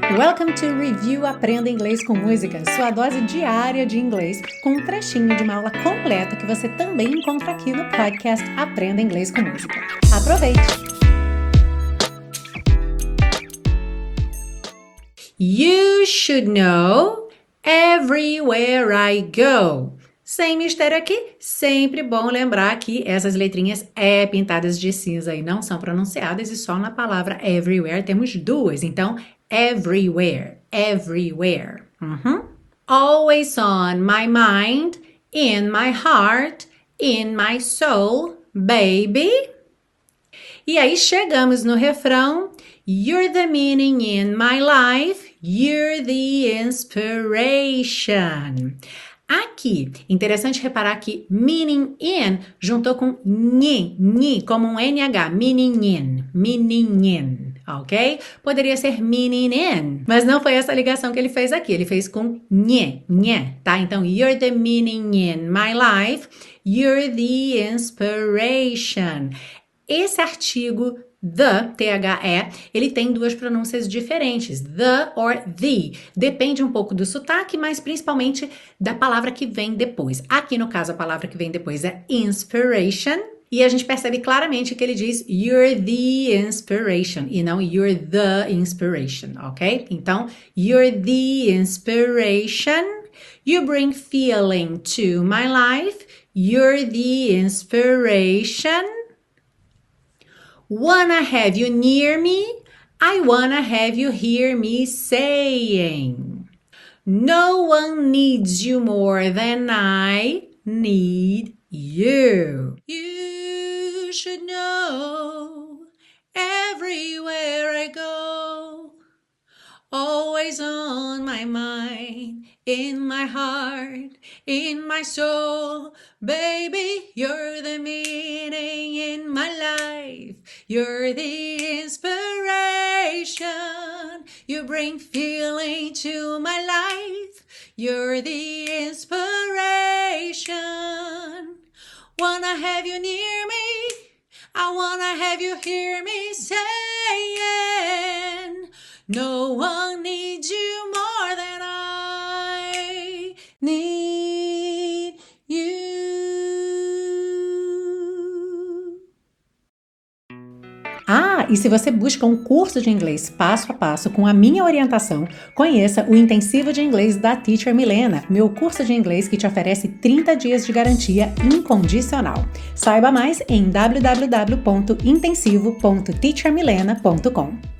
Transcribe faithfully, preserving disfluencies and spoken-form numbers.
Welcome to Review Aprenda Inglês com Música, sua dose diária de inglês, com um trechinho de uma aula completa que você também encontra aqui no podcast Aprenda Inglês com Música. Aproveite! You should know everywhere I go. Sem mistério aqui, sempre bom lembrar que essas letrinhas é pintadas de cinza e não são pronunciadas, e só na palavra everywhere temos duas, então everywhere, everywhere. Uhum. Always on my mind, in my heart, in my soul, baby. E aí chegamos no refrão. You're the meaning in my life, you're the inspiration. Aqui, interessante reparar que meaning in juntou com nhi, nhi, como um N H, meaning in, meaning in, ok? Poderia ser meaning in, mas não foi essa ligação que ele fez aqui, ele fez com nhe, nhe, tá? Então, you're the meaning in my life, you're the inspiration. Esse artigo the, T H E, ele tem duas pronúncias diferentes, the or the. Depende um pouco do sotaque, mas principalmente da palavra que vem depois. Aqui, no caso, a palavra que vem depois é inspiration, e a gente percebe claramente que ele diz you're the inspiration, e não you're the inspiration, ok? Então, you're the inspiration, you bring feeling to my life, you're the inspiration. Wanna have you near me? I wanna have you hear me saying. No one needs you more than I need you. You should know everywhere I go. Always on my mind, in my heart, in my soul. Baby, you're the meaning in my life. You're the inspiration. You bring feeling to my life. You're the inspiration. Wanna have you near me? I wanna have you hear me saying. No one needs you more than I need you. Ah, e se você busca um curso de inglês passo a passo com a minha orientação, conheça o Intensivo de Inglês da Teacher Milena, meu curso de inglês que te oferece trinta dias de garantia incondicional. Saiba mais em w w w ponto intensivo ponto teacher milena ponto com.